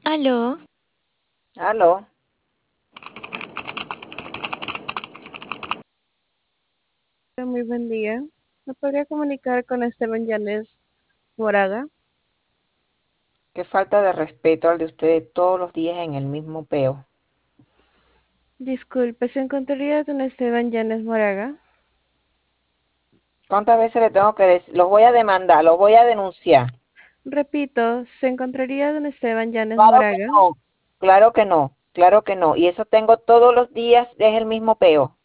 Aló, Aló, Muy buen día. ¿Me podría comunicar con Esteban Llanes Moraga? qué falta de respeto al de ustedes todos los días en el mismo peo. Disculpe, ¿se encontraría don Esteban Llanes Moraga? ¿Cuántas veces le tengo que decir? Los voy a demandar, los voy a denunciar. Repito, ¿se encontraría don Esteban Llanes Claro que Moraga? no, claro que no, claro que no. Y eso tengo todos los días, es el mismo peo.